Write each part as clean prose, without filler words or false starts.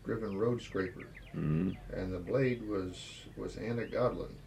driven road scraper, Mm-hmm. and the blade was Anna Godlin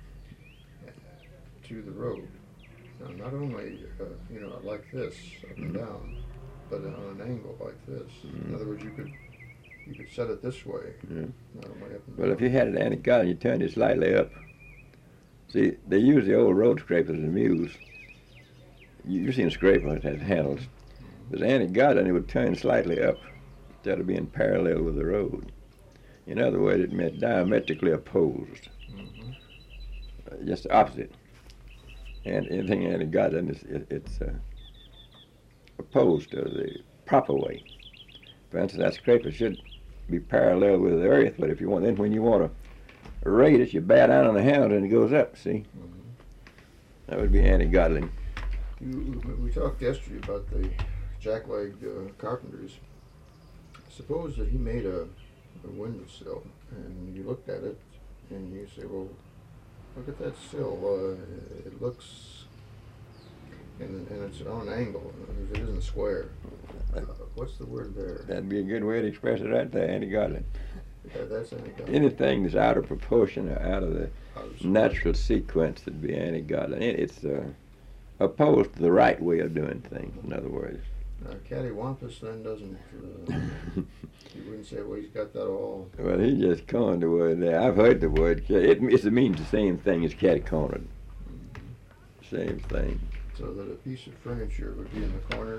to the road. Now, not only like this up and down, but on an angle like this. In other words, you could set it this way, Yeah. not only up and Well, down. if you had it anti-cut and you turned it slightly up, see, they use the old road scrapers and mules. You've seen a scraper that has handles. But anti-cut and it would turn slightly up instead of being parallel with the road. In other words, it meant diametrically opposed, just the opposite. And anything anti-cut, then it's opposed to the proper way. For instance, that scraper should be parallel with the earth, but if you want, then when you want to rate it, you bear down on the handle and it goes up, see? That would be anti-Godling. We talked yesterday about the jackleg carpenters. Suppose that he made a windowsill, and you looked at it, and you say, well, look at that sill. It looks, and it's on an angle. It isn't square. What's the word there? That'd be a good way to express it right there, anti-Godling. Yeah, that's anti-Godling. Anything that's out of proportion or out of the natural sequence would be anti-Godling. It's opposed to the right way of doing things, in other words. Cattywampus then doesn't, you wouldn't say, well, he's got that all. Well, he just coined the word there. I've heard the word. It means the same thing as catty-cornered. Same thing. So that a piece of furniture would be in the corner,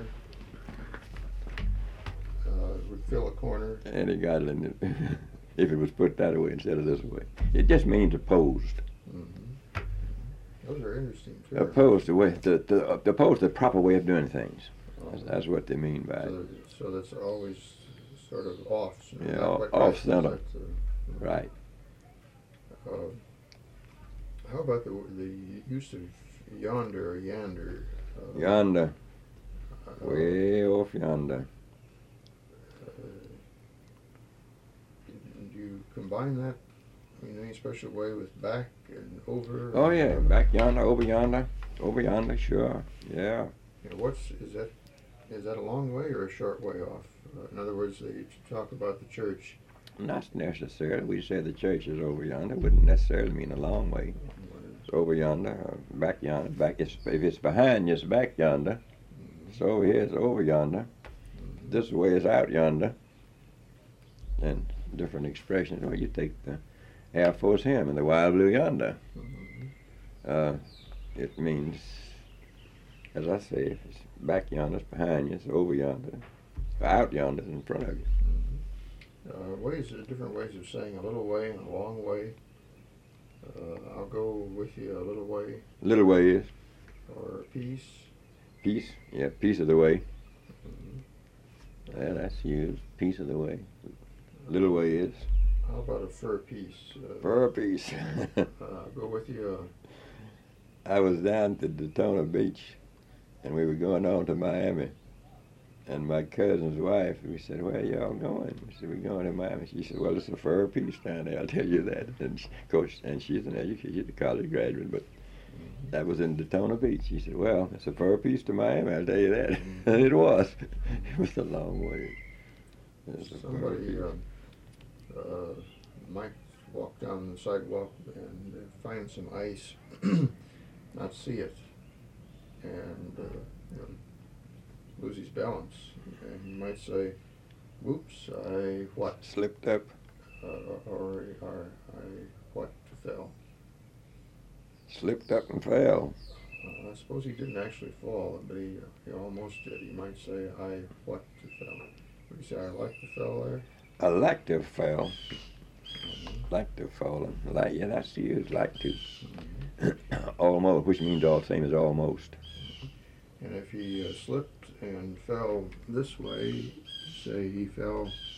would fill a corner. Anti-Godling, if it was put that way instead of this way. It just means opposed. Those are interesting, too. Opposed to opposed to the proper way of doing things. That's what they mean by it. So that's always sort of off. Yeah, off center. Right. How about the use of yonder or yander? Yonder. Way off yonder. Do you combine that in any special way with back and over? Oh yeah, back yonder, over yonder, sure. Yeah. Is that a long way or a short way off? In other words, they talk about the church. Not necessarily. We say the church is over yonder. Wouldn't necessarily mean a long way. It's over yonder, or back yonder. If it's behind you, it's back yonder. So over here, it's over yonder. This way is out yonder. And different expressions. Well, you take the Air Force hymn and the wild blue yonder. It means, as I say, if it's back yonder, it's behind you, it's over yonder, out yonder, it's in front of you. Different ways of saying a little way and a long way. I'll go with you a little way. Little way is. Or a piece. Piece, yeah, piece of the way. Yeah, that's used, piece of the way. Little way is. How about a fur piece? Fur piece. I'll go with you. I was down to Daytona Beach, and we were going on to Miami. And my cousin's wife, we said, where y'all going? We said, we're going to Miami. She said, well, it's a fur piece down there, I'll tell you that. And she's an educator, she's a college graduate, but that was in Daytona Beach. She said, well, it's a fur piece to Miami, I'll tell you that. And it was. It was a long way. Somebody might walk down the sidewalk and find some ice, not see it, and lose his balance, and he might say, "Whoops, I what?" Slipped up. Or I what fell. Slipped up and fell. I suppose he didn't actually fall, but he almost did. He might say, "I what fell." Would you say, "I like to fell" there? I like to have fell. Like to have fallen. Yeah, that's used, like to. Almost, which means all the same as almost. And if he slipped and fell this way, say he fell